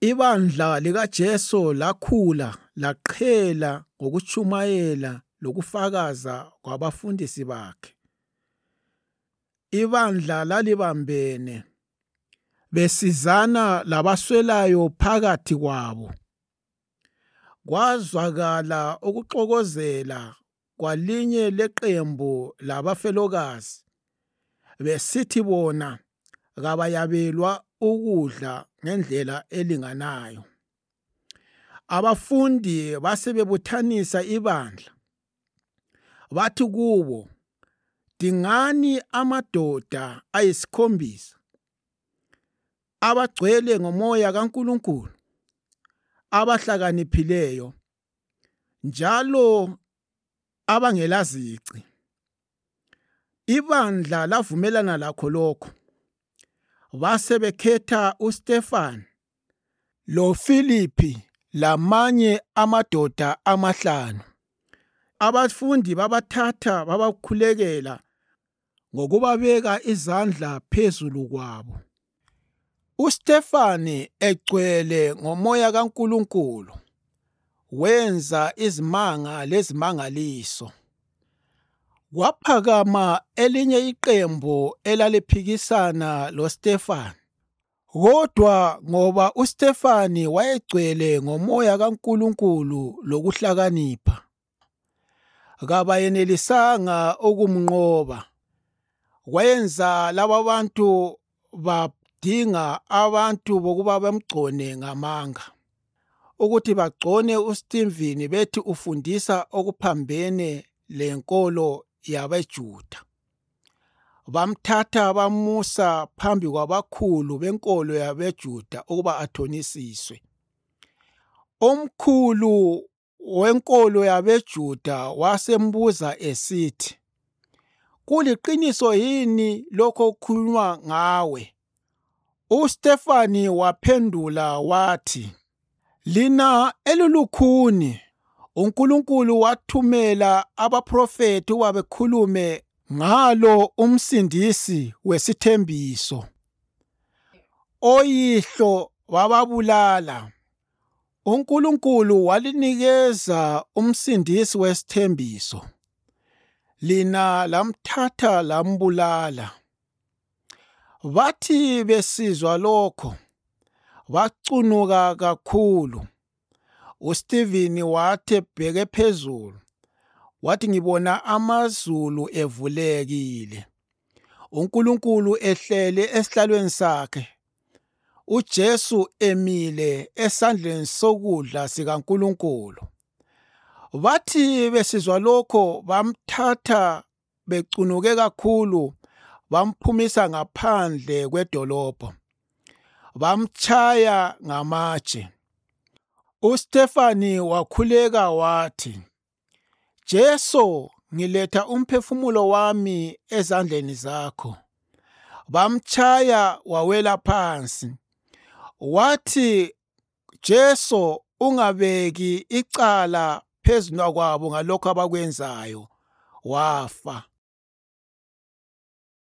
Ibandla likaJesu lakhula laqhela ngokutshumayela lokufakaza kwabafundisi bakhe. Ibandla lalibambene, besizana labaswelayo phakathi kwabo. Kwazwakala ukuxokozela kwalinye leqembu labafelokazi, besithi bona kabayabelwa ukudla ngendlela elinganayo. Abafundi basebebuthanisa ibandla, bathi kubo, "Dingani amadoda ayisikhombisa abagcwele ngoMoya kaNkulunkulu, abahlakaniphileyo njalo abangelazici." Ibandla lavumelana lakho lokho. Basebekhetha uStefane, loFiliphi lamanye amadoda 5. Abafundi babathatha babakhulekela ngokubabeka izandla phezulu kwabo. UStefane egcwele ngoMoya kaNkulunkulu wenza izimanga lezimangaliso. Kwaphakama elinye iqembu elaliphikisana loStefane, kodwa ngoba uStefane wayegcwele ngoMoya kaNkulunkulu lokuhlakanipha, kabayenelisanga ukumnqoba. Wayenza laba bantu badinga abantu bokuba bamgcone ngamanga, ukuthi bagcone uStefane bethi ufundisa okuphambene lenkolo yabeJuda. Bamthatha bamusa phambi kwabakhulu benkolo yabeJuda ukuba athonisiswe. Omkhulu wenkolo yabeJuda wasembuza esithi, "Kuliqiniso yini lokho okukhulunywa ngawe?" UStefane waphendula wathi, "Lina elulukhuni, uNkulunkulu wathumela abaphrofethi ukuba bekhulume ngalo umsindisi wesithembiso. Oyihlo wababulala, uNkulunkulu walinikeza umsindisi wesithembiso. Lina lamthatha lambulala." Bathi besizwa lokho, bacunuka kakhulu. UStefane wathi ebheke phezulu, wathi, "Ngibona amazulu evulekile, uNkulunkulu ehlele esihlalweni sakhe, uJesu emile esandleni sokudla sikaNkulunkulu." Bathi besizwa lokho bamthatha becunuke kakhulu, bamphumisa ngaphandle kwedolobho, bamtshaya ngamatshe. UStefane wakhuleka wathi, "Jesu, ngiletha umphefumulo wami ezandleni zakho." Bamtshaya wawela phansi. Wathi, "Jesu, ungabeki icala phezu kwabo ngalokho abakwenzayo." Wafa.